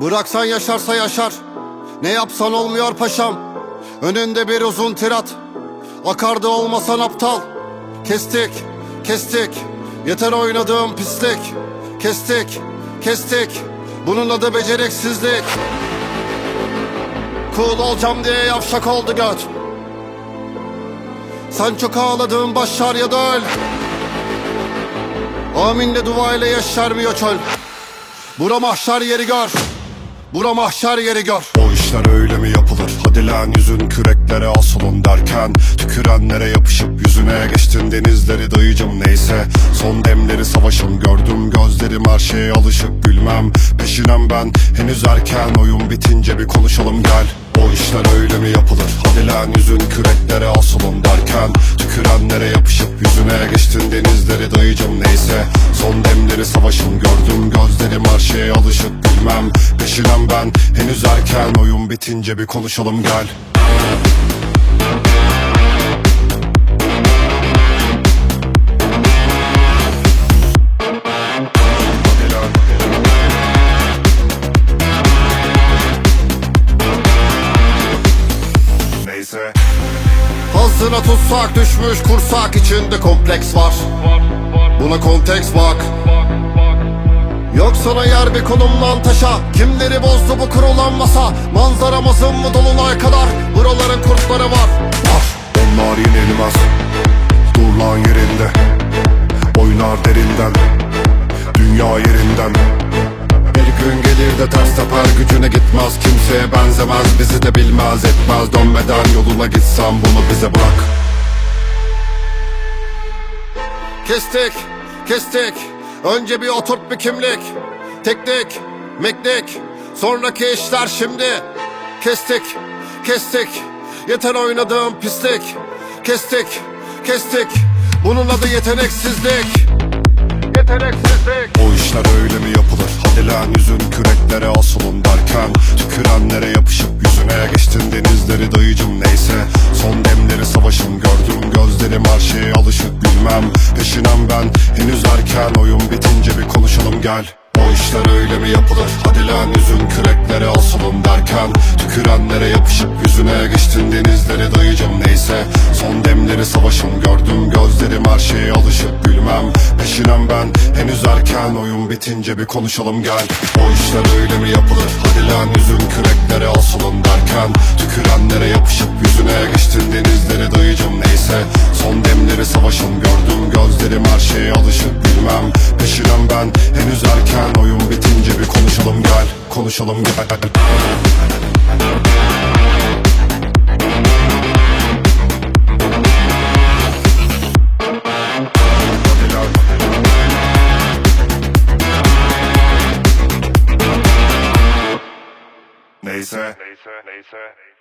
Bıraksan yaşarsa yaşar, ne yapsan olmuyor paşam. Önünde bir uzun tirat, akardı olmasan aptal. Kestik, kestik, yeter oynadığım pislik. Kestik, kestik, bunun adı beceriksizlik. Cool olacağım diye yavşak oldu göt. Sen çok ağladın, başar ya da öl. Aminle dua ile yeşermiyor çöl. Bura mahşer yeri gör, bura mahşer yeri gör. O işler öyle mi yapılır? Hadi lan yüzün küreklere asılın derken tükürenlere yapışıp yüzüne geçtin denizleri dayıcım neyse. Son demleri savaşım gördüm, gözlerim her şeye alışık gülmem. Peşinem ben henüz erken, oyun bitince bir konuşalım gel. O işler öyle mi yapılır? Hadi lan yüzün küreklere asılın derken tükürenlere yapışıp yüzüne geçtin denizleri dayıcım neyse. Son demleri savaşım gördüm, gözlerim her şeye alışık gülmem. Peşinem ben henüz erken, oyun bitince bir konuşalım gel. Hazına tutsak düşmüş kursak, içinde kompleks var. Buna konteks bak. Yok sana yer bir konumlan taşa. Kimleri bozdu bu kurulan masa? Manzaramızın mı dolunay kadar? Buraların kurtları var. Onlar yenilmez, dur lan yerinde. Oynar derinden, dünya yerinden. Bir gün gelir de ters teper, gücüne gitmez, kimseye benzemez, bizi de bilmez etmez. Dönmeden yoluna gitsem bunu bize bırak. Kestik, kestik, önce bir oturt bir kimlik. Teknik, meknik, sonraki işler şimdi. Kestik, kestik, yeter oynadığım pislik. Kestik, kestik, bunun adı yeteneksizlik. Yeteneksizlik. O işler öyle mi yapılır? Hadi lan yüzün küreklere asılın derken tükürenlere yapışıp yüzüne geçtin denizleri dayıcım neyse. Son demleri savaşım gördüm, gözlerim her şeye alışık gülmem. Peşinem ben henüz erken, oyun bitince bir konuşalım gel. O işler öyle mi yapılır? Hadi lan yüzün küreklere asılın derken tükürenlere yapışıp yüzüne geçtin denizleri dayıcım neyse. Son demleri savaşım gördüm, gözlerim her şeye alışıp gülmem. Peşinem ben henüz erken, oyun bitince bir konuşalım gel. O işler öyle mi yapılır? Hadi lan yüzün küreklere asılın derken tükürenlere yapışıp yüzüne geçtin denizleri dayıcım neyse. Son demleri savaşım gördüm, gözlerim her şeye alışıp gülmem. Peşinem ben henüz erken, oyun bitince bir konuşalım gel. Konuşalım gel. Neyse.